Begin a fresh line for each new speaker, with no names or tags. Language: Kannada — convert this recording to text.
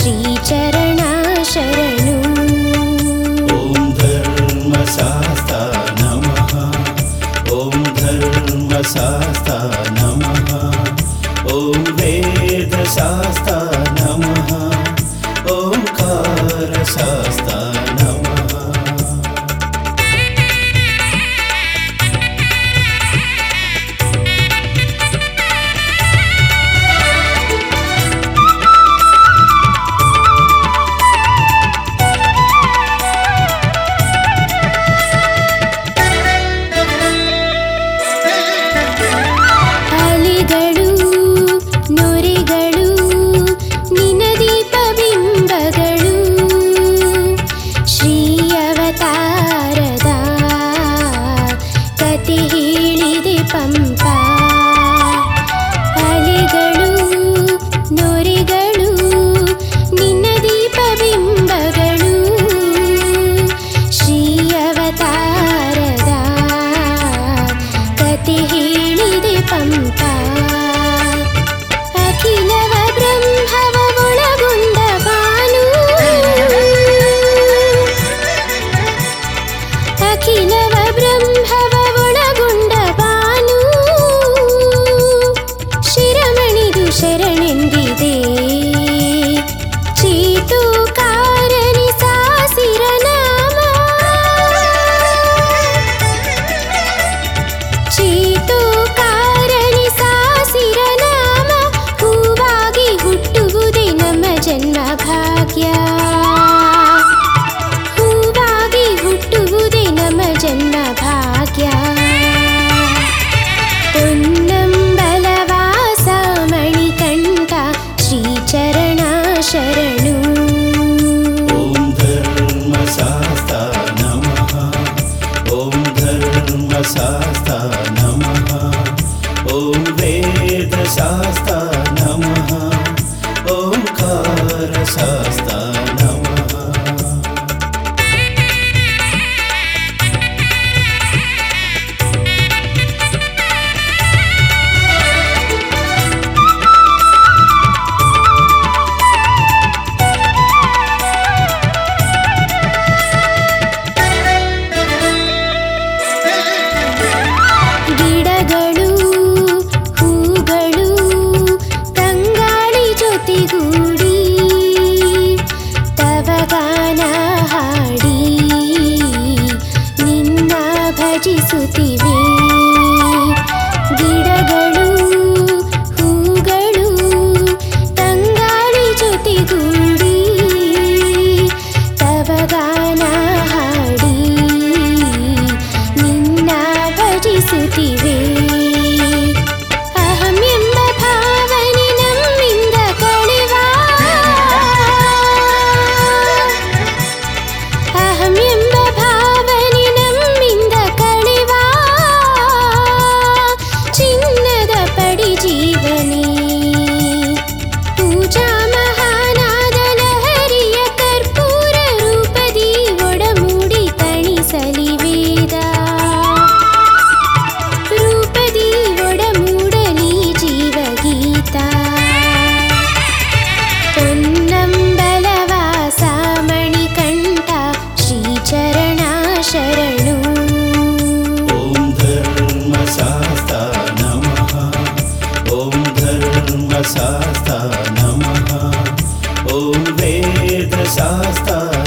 ಶ್ರೀಚರಣ ಶರಣು.
ಓಂ ಧರ್ಮಶಾಸ್ತ್ರ ನಮಃ. ಓಂ ಧರ್ಮಶಾಸ್ತ್ರ ನಮಃ. ಓಂ ವೇದಶಾಸ್ತ್ರ ನಮಃ. ಓಂಕಾರ ಶಾಸ್ತ್ರ ನಮಃ.
ಶರಣೆಂದಿದೆ ಚೇತೋಕಾರನಿ ಸಾಸಿರ ನಾಮ. ಚೇತೋಕಾರನಿ ಸಾಸಿರ ನಾಮ. ಹೂವಾಗಿ ಹುಟ್ಟುವುದೇ ನಮ್ಮ ಜನ್ಮ ಭಾಗ್ಯ. ಹೂವಾಗಿ ಹುಟ್ಟುವುದೇ ನಮ್ಮ ಜನ್ಮ ಭಾಗ್ಯ. ಶ್ರೀಚರಣ ಶರಣು.
ಓಂ ಧರ್ಮಶಾಸ್ತ್ರ ನಮಃ. ಓಂ ಧರ್ಮಶಾಸ್ತ್ರ ನಮಃ. ಓಂ ವೇದಶಾಸ್ತ್ರ ನಮಃ. ಓಂಕಾರ ಶಾಸ್ತ್ರ ನಮಃ.
ಭಜಿಸುತ್ತಿವೆ ಗಿಡಗಳು ಹೂಗಳು ತಂಗಾಳಿ ಜೊತೆಗೂಡಿ ತವ ಗಾನ ಹಾಡಿ ನಿನ್ನ ಭಜಿಸುತ್ತಿವೆ. ಅಹಂ ಎಂಬ ಭಾವನೆ ನಮ್ಮಿಂದ ಕಳೆವ. ಅಹಂ ಎಂಬ ಭಾವನೆ ನಮ್ಮಿಂದ ಕಳೆವ. ಚಿನ್ನದ ಪಡಿ ಜೀವನೆ ಪೂಜಾ ಮಹಾನಾದ ಲಹರಿಯ ಕರ್ಪೂರ ರೂಪದಿ ಒಡಮೂಡಿ ತಣಿಸಲಿ ವೇದ. ರೂಪದಿ ಒಡಮೂಡಲಿ ಜೀವಗೀತ. ಪೊನ್ನಂಬಲವಾಸ ಮಣಿಕಂಠ ಶ್ರೀಚರಣ ಶರಣು.
ಓಂ ಧರ್ಮಶಾಸ್ತ್ರ ನಮಃ. ಓಂ ಧರ್ಮಶಾಸ್ತ್ರ ನಮಃ. ಓಂ ವೇದಶಾಸ್ತ್ರ